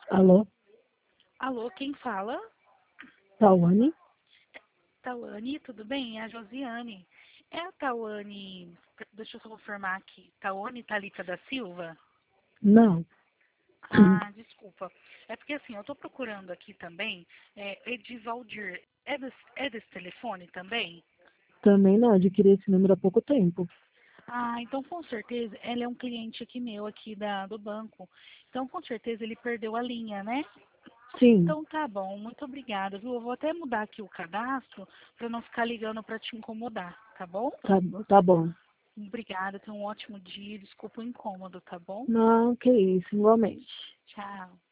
Alô, Alô, quem fala? Tawane? Tawane, tudo bem? É a Josiane. É a Tawane, deixa eu só confirmar aqui. Tawane Thalita da Silva? Não, Ah, desculpa. É porque assim, eu estou procurando aqui também, Edivaldir. É desse telefone também? também não. Adquiri esse número há pouco tempo. Ah, então com certeza, ele é um cliente aqui meu, aqui do banco. Então com certeza ele perdeu a linha, né? Sim, Então tá bom, muito obrigada, viu? Eu vou até mudar aqui o cadastro para não ficar ligando para te incomodar, tá bom? tá bom. Obrigada, tenha um ótimo dia. Desculpa o incômodo, tá bom? Não, que isso, igualmente. Tchau.